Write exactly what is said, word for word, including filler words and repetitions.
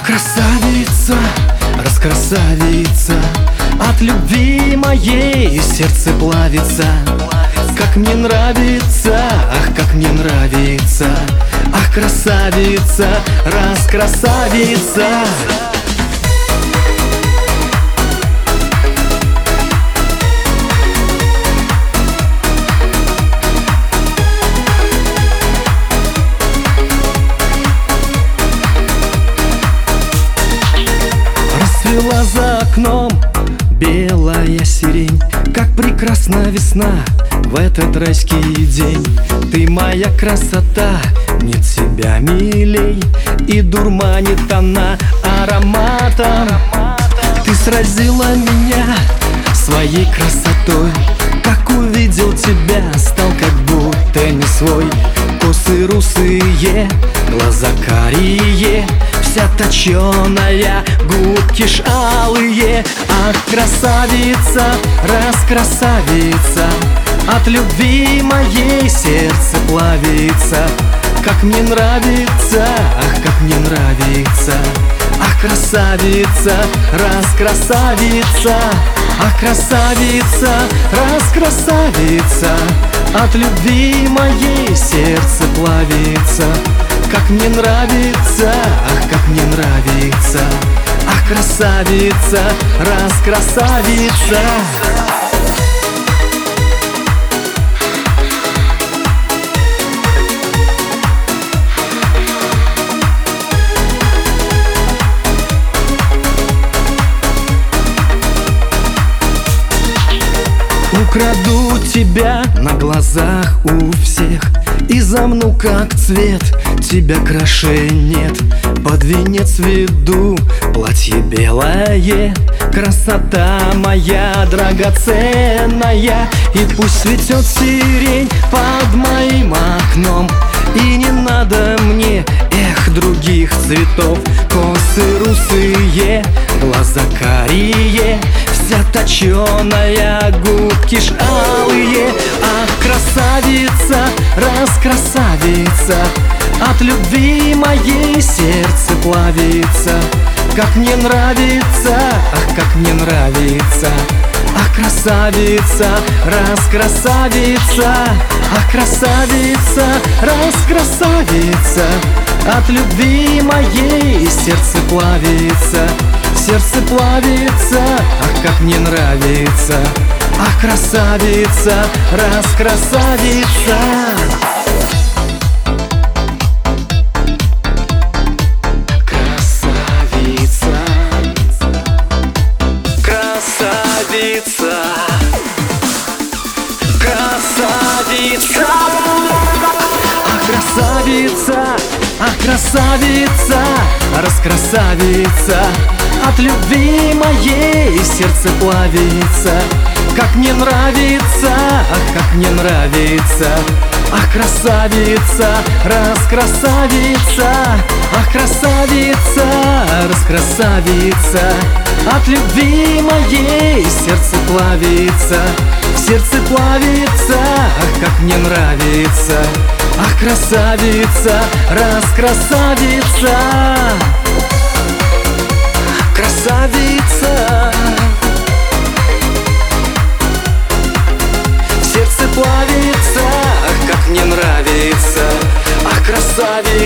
красавица, раскрасавица, от любви моей сердце плавится. Как мне нравится, ах, как мне нравится, ах, красавица, раскрасавица. Расцвела за окном белая сирень, как прекрасна весна в этот райский день. Ты моя красота, нет тебя милей, и дурманит она ароматом. Ты сразила меня своей красотой, как увидел тебя, стал как будто не свой. Косы русые, глаза карие, вся точеная, губки ж алые. Ах, красавица, раскрасавица, от любви моей сердце плавится. Как мне нравится, ах, как мне нравится, ах, красавица, раскрасавица, ах, красавица, раскрасавица, от любви моей сердце плавится. Как мне нравится, ах, как мне нравится, ах, красавица, раскрасавица. Украду тебя на глазах у всех и замну как цвет, тебя краше нет. Под венец веду платье белое, красота моя драгоценная. И пусть цветет сирень под моим окном, и не надо мне, эх, других цветов. Косы русые, глаза карие, вся точеная, губки ж алые. Ах, красавица, раскрасавица, от любви моей сердце плавится. Как мне нравится, ах, как мне нравится, ах, красавица, раскрасавица, ах, красавица, раскрасавица, от любви моей сердце плавится. Сердце плавится, ах, как мне нравится, ах, красавица, раскрасавица. Красавица, красавица, красавица, ах, красавица, ах, красавица, раскрасавица, от любви моей сердце плавится. Как мне нравится, ах, как мне нравится, ах, красавица, раскрасавица, ах, красавица, раскрасавица, от любви моей сердце плавится. Сердце плавится, ах, как мне нравится, ах, красавица, раскрасавица. Красавица, сердце плавится, ах, как мне нравится, ах, красавица.